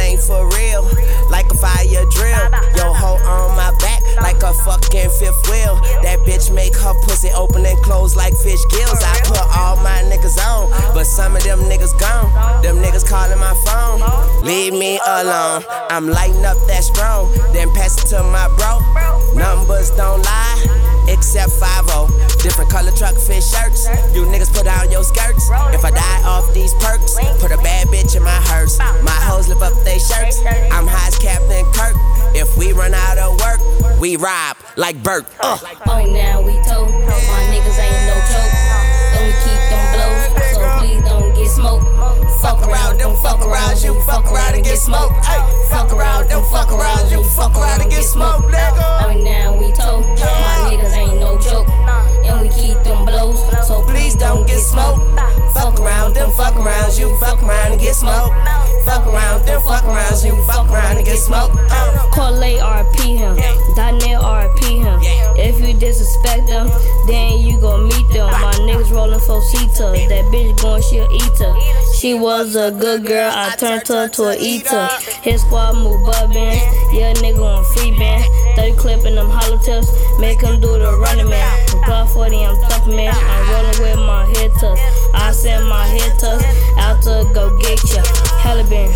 ain't for real. Like a fire drill. Yo, hoe on my back like a fucking fifth wheel. That bitch make her pussy open and close like fish gills. I put all my niggas on, but some of them niggas gone. Them niggas calling my phone. Leave me alone. I'm lighting up that strong. Then pass it to my bro. Numbers don't lie, except 5-0. Different color truck fit shirts. You niggas put on your skirts. If I die off these perks, put a bad bitch in my hearse. My hoes lift up they shirts. I'm high as Captain Kirk. If we run out of work, we rob like Burt. Oh, now we told my niggas ain't no joke. And we keep them blows, so please don't get smoked. Fuck around, don't fuck around, you fuck around and get smoked. Fuck around, don't fuck around, you fuck around and get smoked. Oh, now we told my niggas ain't no joke. And we keep them blows, so please don't get smoked. Fuck around, don't fuck around, you fuck around and get smoked. Fuck around, don't fuck around, you fuck around and get smoked. Corley RP him, Donnell RP him. If you disrespect them, then you gon' meet them. My niggas rollin' for Cita, that bitch goin' she'll eat her. She was a good girl, I turned her to a eater. His squad move butt-bands, yeah, nigga on free band. 30 clip in them hollow tips, make him do the running man. Glock 40, I'm tough man, I'm rollin' with my head tucks. I send my head tucks out to go get ya. Hella band,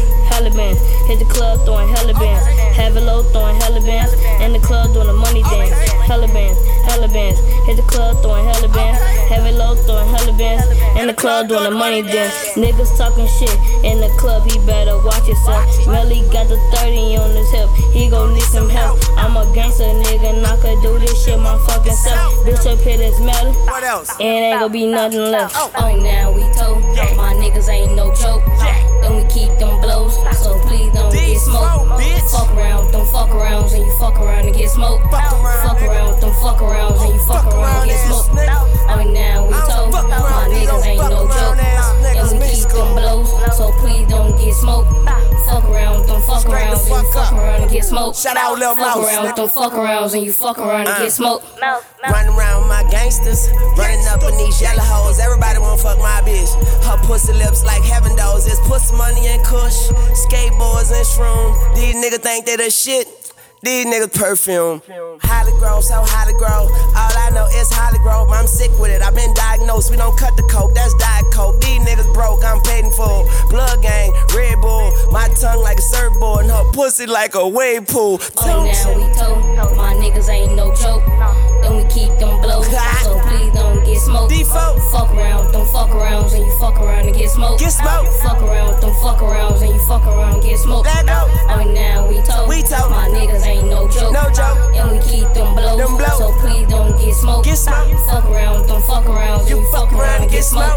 hit the club throwing hella bands. Have it low throwing hella bands, in the club doing the money dance. Hella bands, hit the club throwing hella bands. Have it low throwing hella bands, in the club doing the money dance. Niggas talking shit in the club, he better watch himself. Melly got the 30 on his hip, he gon' need some help. I'm a gangster nigga, and I could do this shit my fucking self. Bitch up here that's metal, What else? and ain't gon' be nothing left. Oh, now we told my niggas ain't no joke. And we keep them blows, so please don't get smoked. Fuck around, don't fuck around, and you fuck around and get smoked. Fuck around, don't fuck around, and you fuck around and get smoked. Oh, now we told my niggas ain't no joke. And we keep them blows, so please don't get smoked. Fuck around, don't fuck around, and you fuck around and get smoked. Shout out Lil Fuck Mouse. around, don't fuck around, and you fuck around and get smoked. Run around my gangsters, running up in these yellow hoes. Everybody wanna fuck my bitch. Her pussy lips like heaven doors. It's pussy money and kush, skateboards and shrooms. These niggas think they the shit. These niggas perfume. Holly Grove, so Holly Grove. All I know is Holly Grove. I'm sick with it. I've been diagnosed. We don't cut the coke. That's Diet Coke. These niggas broke. I'm paid in full. Blood gang, Red Bull. My tongue like a surfboard and her pussy like a wave pool. Oh, now we told my niggas ain't no joke. And we keep them blows, so please don't get smoked. Default. Fuck around, don't fuck around, and you fuck around and get smoked. Get smoked. Fuck around, don't fuck around, and you fuck around and get smoked. Let go. Oh, now we told my niggas ain't no joke. No joke. And we keep them blows, Them blows. so please don't get smoked. Get smoked. Fuck around, don't fuck around, and you fuck around and get smoked.